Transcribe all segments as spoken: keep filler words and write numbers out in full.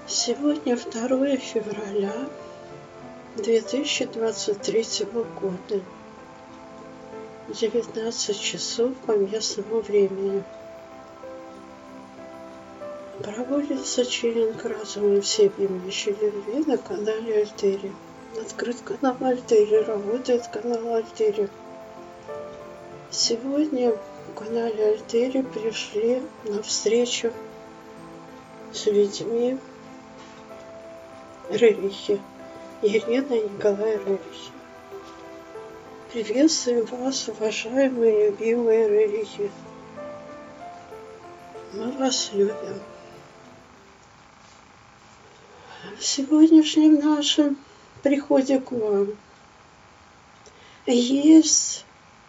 Сегодня второе февраля две тысячи двадцать третьего года, девятнадцать часов по местному времени. Проводится чиллинг разума всеобъемлющей любви на канале Альтери. Открыт канал Альтери, работает канал Альтери. Сегодня в канале Альтери пришли на встречу с людьми Рерихи, Ирина и Николай Рерихи. Приветствуем вас, уважаемые любимые Рерихи. Мы вас любим. В сегодняшнем нашем приходе к вам есть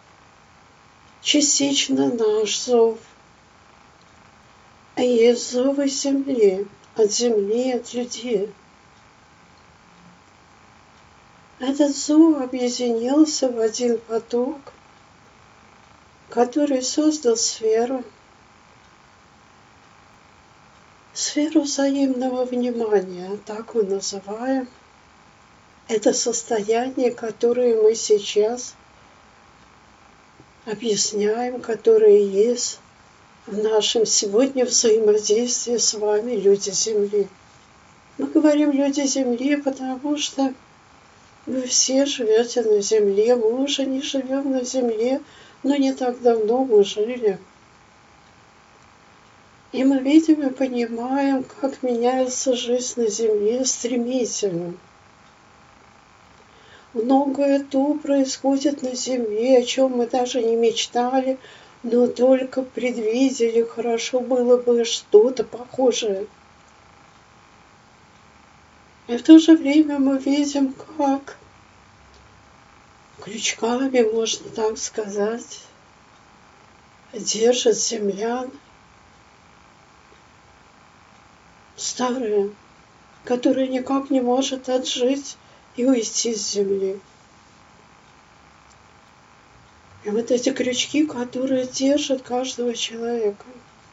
частично наш зов, а есть зовы земли, от земли, от людей. Этот зов объединился в один поток, который создал сферу, сферу взаимного внимания, так мы называем. Это состояние, которое мы сейчас объясняем, которое есть в нашем сегодня взаимодействии с вами, люди Земли. Мы говорим люди Земли, потому что вы все живете на Земле, мы уже не живем на Земле, но не так давно мы жили. И мы видим и понимаем, как меняется жизнь на Земле стремительно. Многое то происходит на Земле, о чем мы даже не мечтали, но только предвидели, хорошо было бы что-то похожее. И в то же время мы видим, как крючками, можно так сказать, держат землян старые, которые никак не может отжить и уйти с земли. И вот эти крючки, которые держат каждого человека,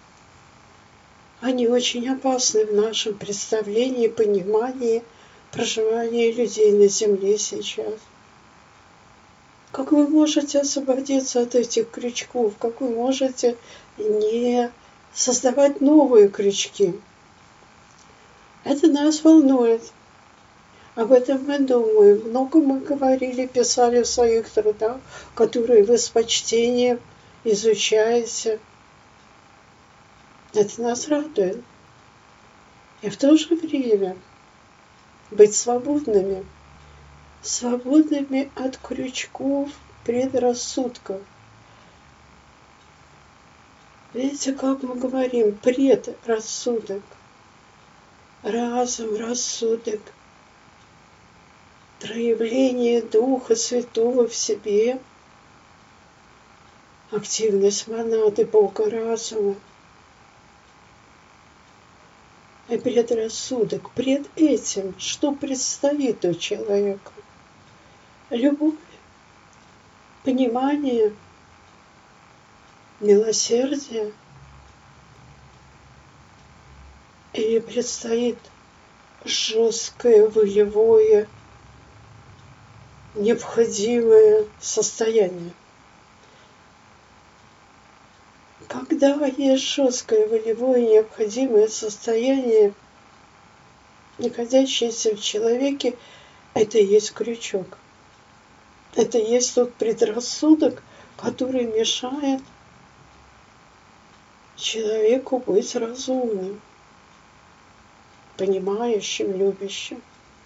они очень опасны в нашем представлении, понимании, проживании людей на земле сейчас. Как вы можете освободиться от этих крючков? Как вы можете не создавать новые крючки? Это нас волнует. Об этом мы думаем. Много мы говорили, писали в своих трудах, которые вы с почтением изучаете. Это нас радует. И в то же время быть свободными. Свободными от крючков предрассудков. Видите, как мы говорим, предрассудок, разум, рассудок, проявление Духа Святого в себе, активность монады Бога разума. И предрассудок. Пред этим, что предстоит у человека? Любовь, понимание, милосердие. Или предстоит жесткое, волевое, необходимое состояние. Когда есть жесткое, волевое, необходимое состояние, находящееся в человеке, это и есть крючок. Это и есть тот предрассудок, который мешает человеку быть разумным, понимающим, любящим.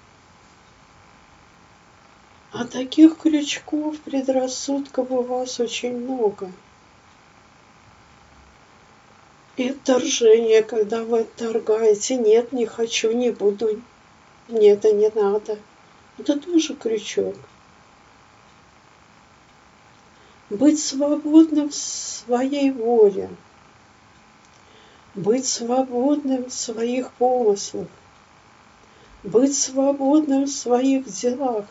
А таких крючков, предрассудков у вас очень много. И отторжение, когда вы отторгаете, нет, не хочу, не буду, нет, это не надо. Это тоже крючок. Быть свободным в своей воле. Быть свободным в своих помыслах. Быть свободным в своих делах.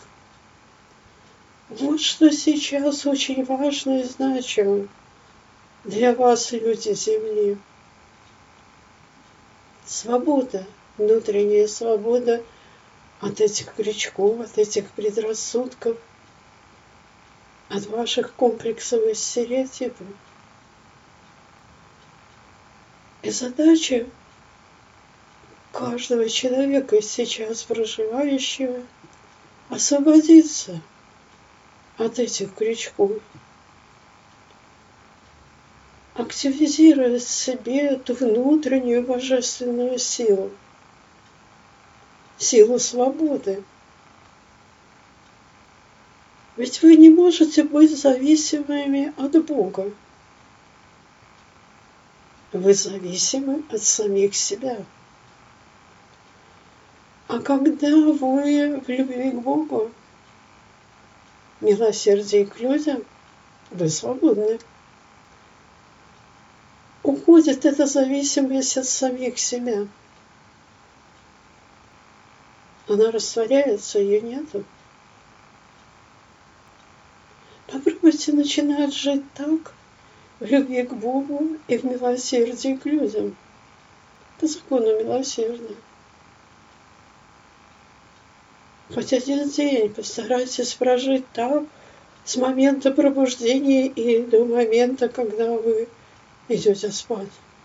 Вот что сейчас очень важно и значимо для вас, люди Земли. Свобода внутренняя свобода от этих крючков, от этих предрассудков, от ваших комплексов и стереотипов. И задача каждого человека, сейчас проживающего, освободиться от этих крючков, активизировать в себе эту внутреннюю божественную силу, силу свободы. Ведь вы не можете быть зависимыми от Бога. Вы зависимы от самих себя. А когда вы в любви к Богу, милосердии к людям, вы свободны. Уходит эта зависимость от самих себя. Она растворяется, ее нету. Попробуйте начинать жить так, в любви к Богу и в милосердии к людям, по закону милосердия. Хоть один день постарайтесь прожить так, с момента пробуждения и до момента, когда вы идете спать.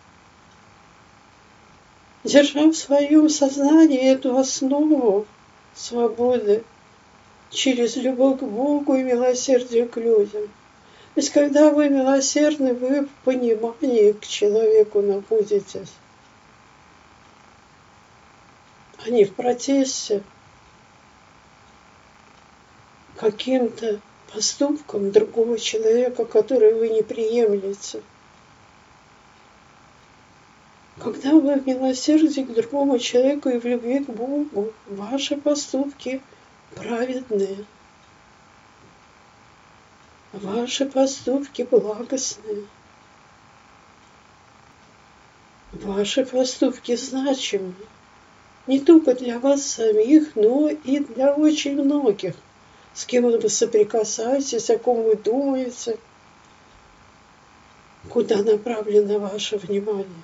Держа в своем сознании эту основу свободы через любовь к Богу и милосердие к людям. Ведь когда вы милосердны, вы в понимании к человеку находитесь, а не в протесте каким-то поступком другого человека, который вы не приемлете. Когда вы в милосердии к другому человеку и в любви к Богу, ваши поступки праведные, ваши поступки благостные, ваши поступки значимы не только для вас самих, но и для очень многих, с кем вы соприкасаетесь, о ком вы думаете, куда направлено ваше внимание.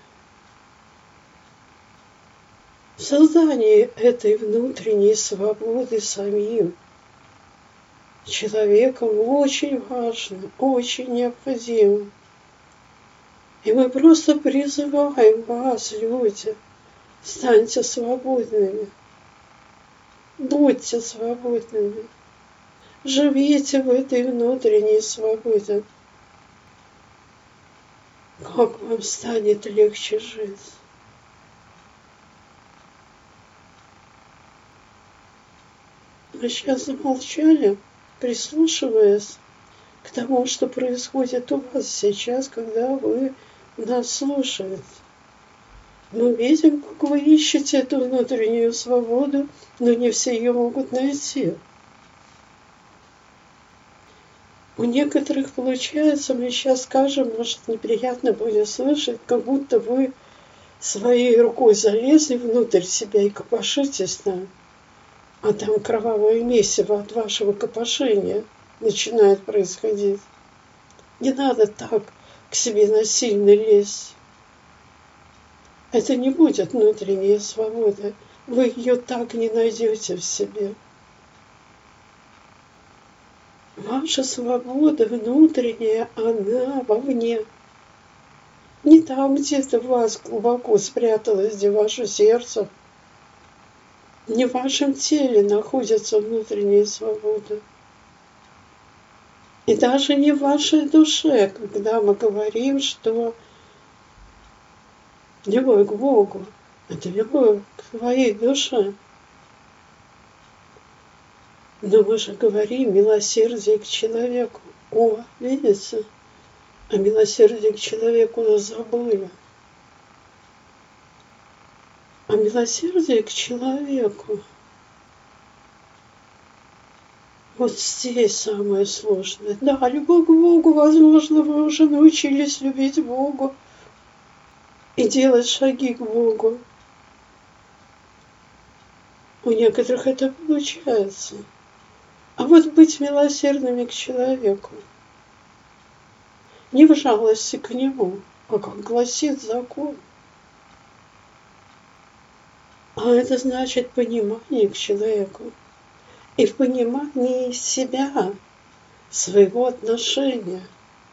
Создание этой внутренней свободы самим человеком очень важно, очень необходимо. И мы просто призываем вас, люди, станьте свободными, будьте свободными, живите в этой внутренней свободе. Как вам станет легче жить? Мы сейчас замолчали, прислушиваясь к тому, что происходит у вас сейчас, когда вы нас слушаете. Мы видим, как вы ищете эту внутреннюю свободу, но не все ее могут найти. У некоторых получается, мы сейчас скажем, может, неприятно будет слышать, как будто вы своей рукой залезли внутрь себя и копошитесь там. А там кровавое месиво от вашего копошения начинает происходить. Не надо так к себе насильно лезть. Это не будет внутренняя свобода. Вы ее так не найдете в себе. Ваша свобода внутренняя, она вовне. Не там где-то в вас глубоко спряталось, где ваше сердце. Не в вашем теле находится внутренняя свобода. И даже не в вашей душе, когда мы говорим, что любовь к Богу — это любовь к твоей душе. Но мы же говорим милосердие к человеку. О, видите? А милосердие к человеку забыли. А милосердие к человеку вот здесь самое сложное. Да, любовь к Богу, возможно, вы уже научились любить Бога и делать шаги к Богу. У некоторых это получается. А вот быть милосердными к человеку. Не в жалости к нему, а как гласит закон. А это значит понимание к человеку. И в понимании себя, своего отношения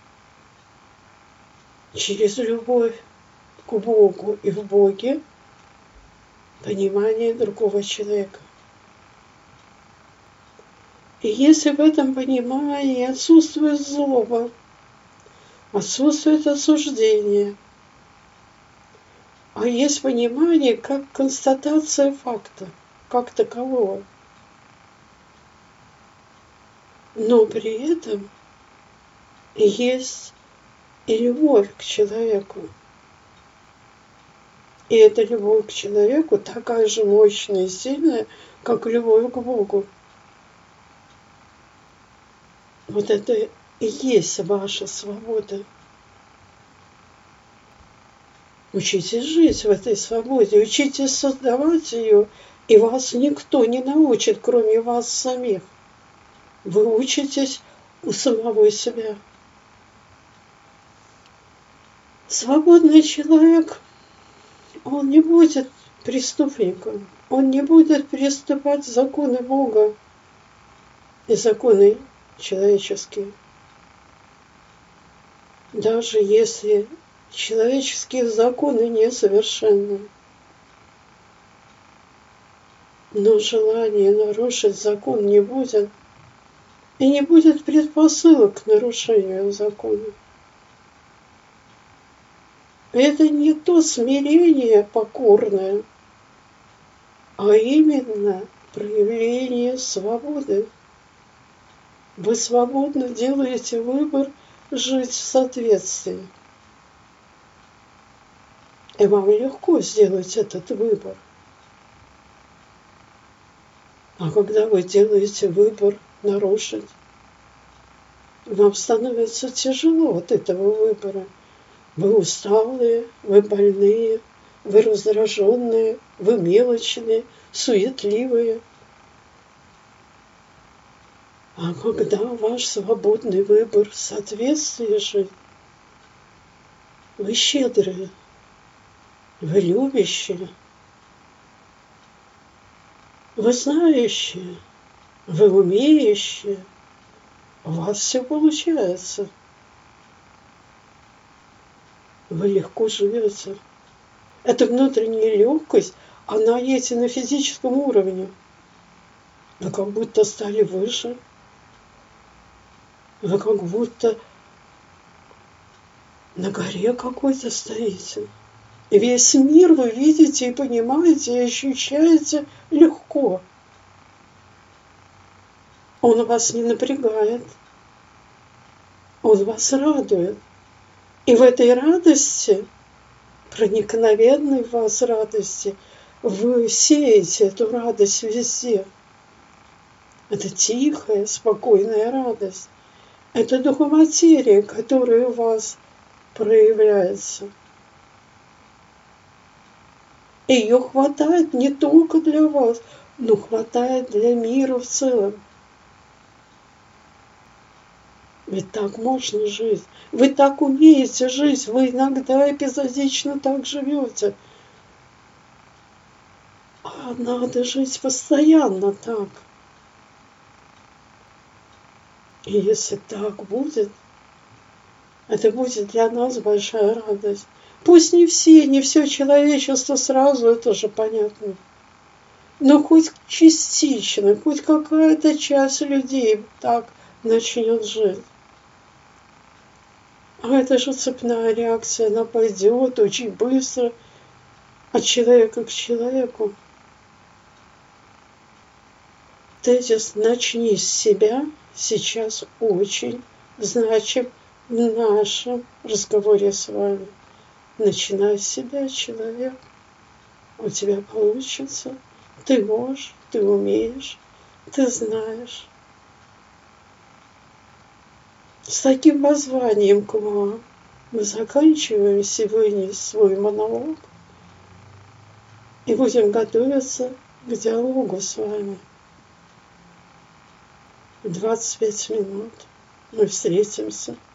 через любовь к Богу и в Боге, понимание другого человека. И если в этом понимании отсутствует злоба, отсутствует осуждение, а есть понимание как констатация факта, как такового, но при этом есть и любовь к человеку. И эта любовь к человеку такая же мощная и сильная, как любовь к Богу. Вот это и есть ваша свобода. Учитесь жить в этой свободе, учитесь создавать ее, и вас никто не научит, кроме вас самих. Вы учитесь у самого себя. Свободный человек, он не будет преступником, он не будет приступать законы Бога и законы человеческие. Даже если человеческие законы несовершенны, но желание нарушить закон не будет, и не будет предпосылок к нарушению закона. Это не то смирение покорное, а именно проявление свободы. Вы свободно делаете выбор жить в соответствии. И вам легко сделать этот выбор. А когда вы делаете выбор нарушить, вам становится тяжело от этого выбора. Вы усталые, вы больные, вы раздраженные, вы мелочные, суетливые. А когда ваш свободный выбор в соответствии жить, вы щедрые, вы любящие, вы знающие, вы умеющие, у вас все получается. Вы легко живете. Эта внутренняя легкость, она есть и на физическом уровне. Вы как будто стали выше. Вы как будто на горе какой-то стоите. И весь мир вы видите и понимаете, и ощущаете легко. Он вас не напрягает. Он вас радует. И в этой радости, проникновенной в вас радости, вы сеете эту радость везде. Это тихая, спокойная радость. Это духоматерия, которая у вас проявляется. Ее хватает не только для вас, но хватает для мира в целом. Ведь так можно жить. Вы так умеете жить. Вы иногда эпизодично так живете. А надо жить постоянно так. И если так будет, это будет для нас большая радость. Пусть не все, не все человечество сразу, это же понятно. Но хоть частично, хоть какая-то часть людей так начнет жить. А это же цепная реакция, она пойдет очень быстро от человека к человеку. Тезис «начни с себя» сейчас очень значим в нашем разговоре с вами. Начинай с себя, человек. У тебя получится. Ты можешь, ты умеешь, ты знаешь. С таким воззванием к вам мы заканчиваем сегодня свой монолог и будем готовиться к диалогу с вами. В двадцать пять минут мы встретимся.